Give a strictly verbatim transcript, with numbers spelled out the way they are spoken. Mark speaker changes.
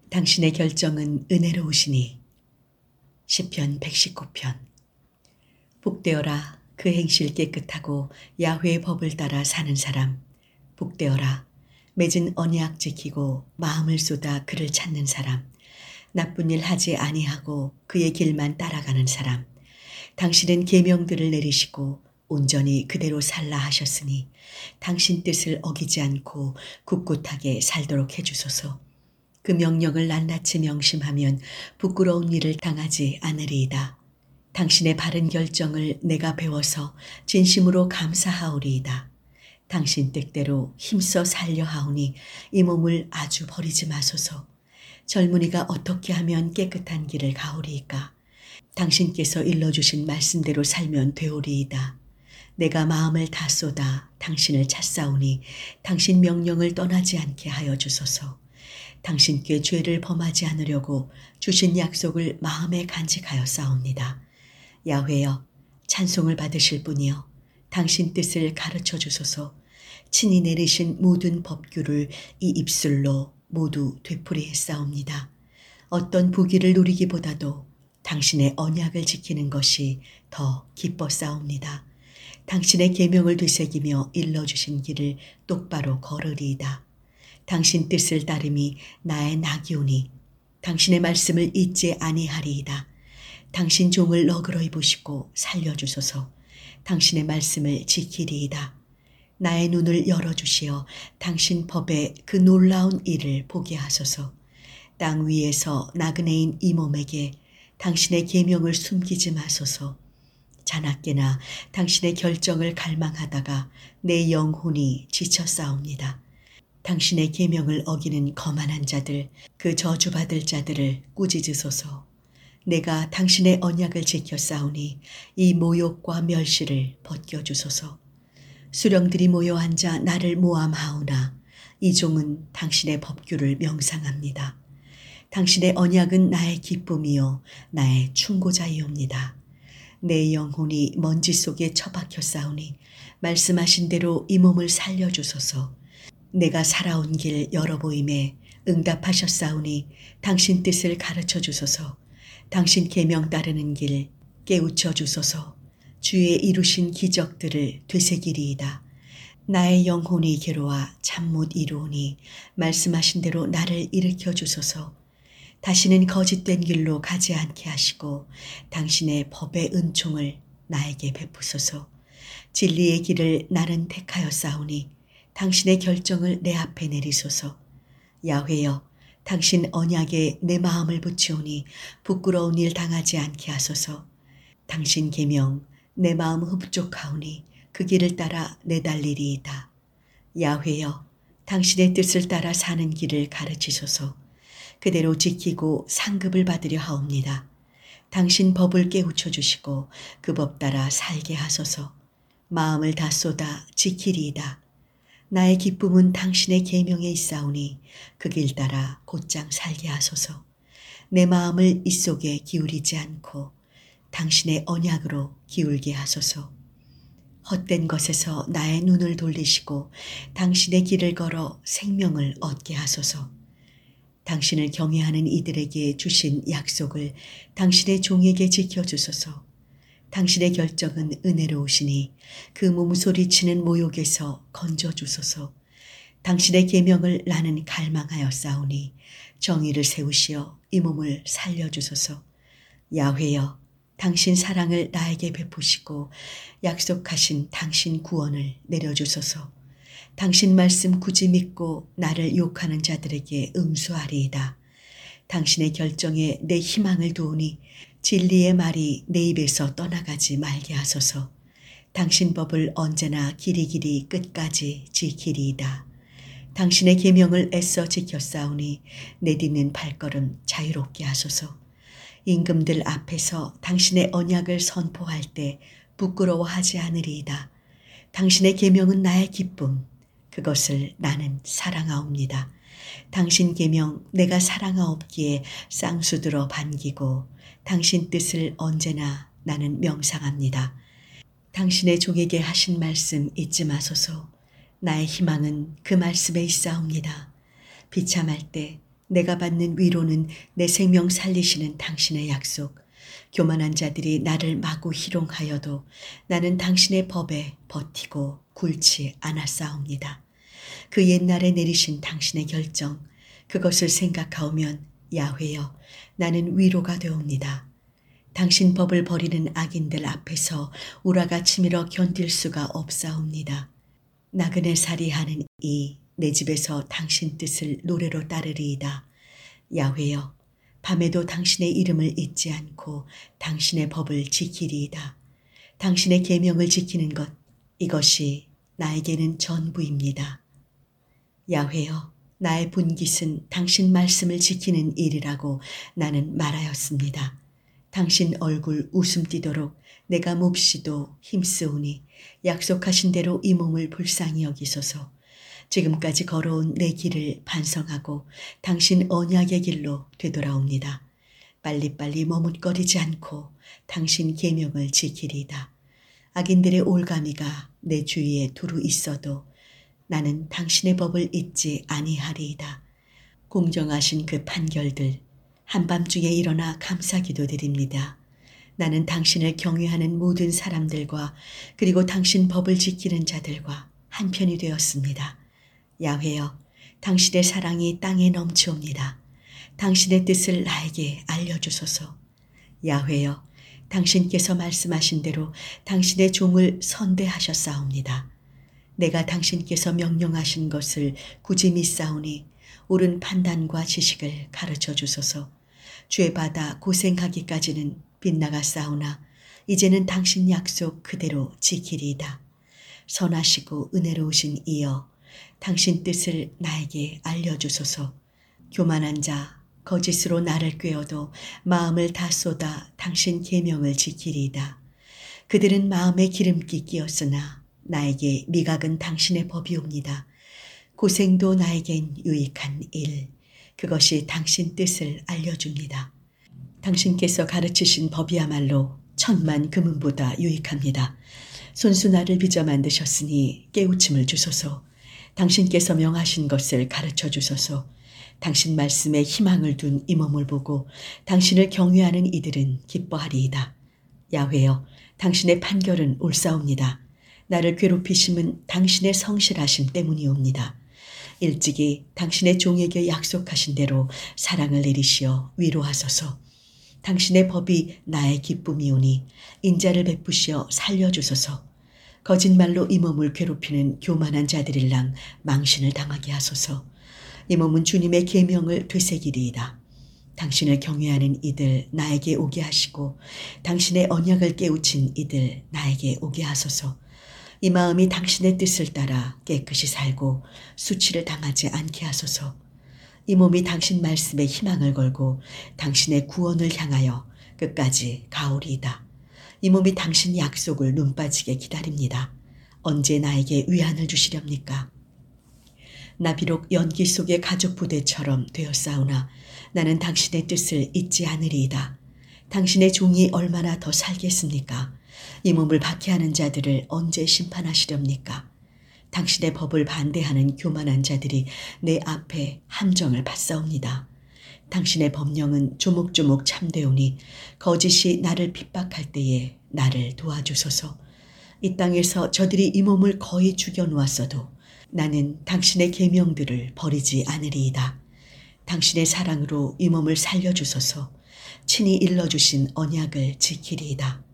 Speaker 1: 당신의 결정은 은혜로우시니. 시편 백십구 편. 복되어라 그 행실 깨끗하고 야훼의 법을 따라 사는 사람. 복되어라 맺은 언약 지키고 마음을 쏟아 그를 찾는 사람. 나쁜 일 하지 아니하고 그의 길만 따라가는 사람. 당신은 계명들을 내리시고 온전히 그대로 살라 하셨으니 당신 뜻을 어기지 않고 굳굳하게 살도록 해주소서. 그 명령을 낱낱이 명심하면 부끄러운 일을 당하지 않으리이다. 당신의 바른 결정을 내가 배워서 진심으로 감사하오리이다. 당신 뜻대로 힘써 살려 하오니 이 몸을 아주 버리지 마소서. 젊은이가 어떻게 하면 깨끗한 길을 가오리이까. 당신께서 일러주신 말씀대로 살면 되오리이다. 내가 마음을 다 쏟아 당신을 찾사오니 당신 명령을 떠나지 않게 하여 주소서. 당신께 죄를 범하지 않으려고 주신 약속을 마음에 간직하여 싸웁니다. 야훼여 찬송을 받으실 분이여 당신 뜻을 가르쳐 주소서. 친히 내리신 모든 법규를 이 입술로 모두 되풀이해 싸웁니다. 어떤 부귀를 누리기보다도 당신의 언약을 지키는 것이 더 기뻐 싸웁니다. 당신의 계명을 되새기며 일러주신 길을 똑바로 걸으리이다. 당신 뜻을 따름이 나의 낙이오니 당신의 말씀을 잊지 아니하리이다. 당신 종을 너그러이 보시고 살려주소서. 당신의 말씀을 지키리이다. 나의 눈을 열어주시어 당신 법의 그 놀라운 일을 보게 하소서. 땅 위에서 나그네인 이 몸에게 당신의 계명을 숨기지 마소서. 자나깨나 당신의 결정을 갈망하다가 내 영혼이 지쳐 싸웁니다. 당신의 계명을 어기는 거만한 자들, 그 저주받을 자들을 꾸짖으소서. 내가 당신의 언약을 지켜 싸우니 이 모욕과 멸시를 벗겨주소서. 수령들이 모여 앉아 나를 모함하오나 이 종은 당신의 법규를 명상합니다. 당신의 언약은 나의 기쁨이요 나의 충고자이옵니다. 내 영혼이 먼지 속에 처박혀 싸우니 말씀하신 대로 이 몸을 살려주소서. 내가 살아온 길 열어보임에 응답하셨사오니 당신 뜻을 가르쳐 주소서. 당신 계명 따르는 길 깨우쳐 주소서. 주의 이루신 기적들을 되새기리이다. 나의 영혼이 괴로워 잠 못 이루오니 말씀하신 대로 나를 일으켜 주소서. 다시는 거짓된 길로 가지 않게 하시고 당신의 법의 은총을 나에게 베푸소서. 진리의 길을 나는 택하여 싸우니 당신의 결정을 내 앞에 내리소서. 야훼여 당신 언약에 내 마음을 붙이오니 부끄러운 일 당하지 않게 하소서. 당신 계명 내 마음 흡족하오니 그 길을 따라 내달리리이다. 야훼여 당신의 뜻을 따라 사는 길을 가르치소서. 그대로 지키고 상급을 받으려 하옵니다. 당신 법을 깨우쳐 주시고 그 법 따라 살게 하소서. 마음을 다 쏟아 지키리이다. 나의 기쁨은 당신의 계명에 있사오니 그 길 따라 곧장 살게 하소서. 내 마음을 이 속에 기울이지 않고 당신의 언약으로 기울게 하소서. 헛된 것에서 나의 눈을 돌리시고 당신의 길을 걸어 생명을 얻게 하소서. 당신을 경외하는 이들에게 주신 약속을 당신의 종에게 지켜주소서. 당신의 결정은 은혜로우시니 그 몸소리치는 모욕에서 건져주소서. 당신의 계명을 나는 갈망하여 싸우니 정의를 세우시어 이 몸을 살려주소서. 야훼여 당신 사랑을 나에게 베푸시고 약속하신 당신 구원을 내려주소서. 당신 말씀 굳이 믿고 나를 욕하는 자들에게 응수하리이다. 당신의 결정에 내 희망을 두오니 진리의 말이 내 입에서 떠나가지 말게 하소서. 당신 법을 언제나 길이길이 끝까지 지키리이다. 당신의 계명을 애써 지켜 싸우니 내딛는 발걸음 자유롭게 하소서. 임금들 앞에서 당신의 언약을 선포할 때 부끄러워하지 않으리이다. 당신의 계명은 나의 기쁨, 그것을 나는 사랑하옵니다. 당신 계명 내가 사랑하옵기에 쌍수들어 반기고 당신 뜻을 언제나 나는 명상합니다. 당신의 종에게 하신 말씀 잊지 마소서. 나의 희망은 그 말씀에 있사옵니다. 비참할 때 내가 받는 위로는 내 생명 살리시는 당신의 약속. 교만한 자들이 나를 마구 희롱하여도 나는 당신의 법에 버티고 굴치 않았사옵니다. 그 옛날에 내리신 당신의 결정, 그것을 생각하오면 야훼여 나는 위로가 되옵니다. 당신 법을 버리는 악인들 앞에서 우라가 치밀어 견딜 수가 없사옵니다. 나그네 살이하는 이 내 집에서 당신 뜻을 노래로 따르리이다. 야훼여 밤에도 당신의 이름을 잊지 않고 당신의 법을 지키리이다. 당신의 계명을 지키는 것, 이것이 나에게는 전부입니다. 야훼여 나의 분깃은 당신 말씀을 지키는 일이라고 나는 말하였습니다. 당신 얼굴 웃음 띠도록 내가 몹시도 힘쓰오니 약속하신 대로 이 몸을 불쌍히 여기소서. 지금까지 걸어온 내 길을 반성하고 당신 언약의 길로 되돌아옵니다. 빨리빨리 머뭇거리지 않고 당신 계명을 지키리이다. 악인들의 올가미가 내 주위에 두루 있어도 나는 당신의 법을 잊지 아니하리이다. 공정하신 그 판결들 한밤중에 일어나 감사기도 드립니다. 나는 당신을 경외하는 모든 사람들과 그리고 당신 법을 지키는 자들과 한편이 되었습니다. 야훼여 당신의 사랑이 땅에 넘치옵니다. 당신의 뜻을 나에게 알려주소서. 야훼여 당신께서 말씀하신 대로 당신의 종을 선대하셨사옵니다. 내가 당신께서 명령하신 것을 굳이 믿사오니 옳은 판단과 지식을 가르쳐 주소서. 죄받아 고생하기까지는 빗나갔사오나 이제는 당신 약속 그대로 지키리이다. 선하시고 은혜로우신 이여 당신 뜻을 나에게 알려주소서. 교만한 자 거짓으로 나를 꾀어도 마음을 다 쏟아 당신 계명을 지키리이다. 그들은 마음에 기름기 끼었으나 나에게 미각은 당신의 법이옵니다. 고생도 나에겐 유익한 일, 그것이 당신 뜻을 알려줍니다. 당신께서 가르치신 법이야말로 천만 금은보다 유익합니다. 손수 나를 빚어 만드셨으니 깨우침을 주소서. 당신께서 명하신 것을 가르쳐 주소서. 당신 말씀에 희망을 둔 이 몸을 보고 당신을 경외하는 이들은 기뻐하리이다. 야훼여 당신의 판결은 옳사옵니다. 나를 괴롭히심은 당신의 성실하심 때문이옵니다. 일찍이 당신의 종에게 약속하신 대로 사랑을 내리시어 위로하소서. 당신의 법이 나의 기쁨이오니 인자를 베푸시어 살려주소서. 거짓말로 이 몸을 괴롭히는 교만한 자들일랑 망신을 당하게 하소서. 이 몸은 주님의 계명을 되새기리이다. 당신을 경외하는 이들 나에게 오게 하시고 당신의 언약을 깨우친 이들 나에게 오게 하소서. 이 마음이 당신의 뜻을 따라 깨끗이 살고 수치를 당하지 않게 하소서. 이 몸이 당신 말씀에 희망을 걸고 당신의 구원을 향하여 끝까지 가오리이다. 이 몸이 당신 약속을 눈빠지게 기다립니다. 언제 나에게 위안을 주시렵니까? 나 비록 연기 속의 가족 부대처럼 되었사오나 나는 당신의 뜻을 잊지 않으리이다. 당신의 종이 얼마나 더 살겠습니까? 이 몸을 박해하는 자들을 언제 심판하시렵니까? 당신의 법을 반대하는 교만한 자들이 내 앞에 함정을 받사옵니다. 당신의 법령은 조목조목 참되오니 거짓이 나를 핍박할 때에 나를 도와주소서. 이 땅에서 저들이 이 몸을 거의 죽여놓았어도 나는 당신의 계명들을 버리지 않으리이다. 당신의 사랑으로 이 몸을 살려주소서. 친히 일러주신 언약을 지키리이다.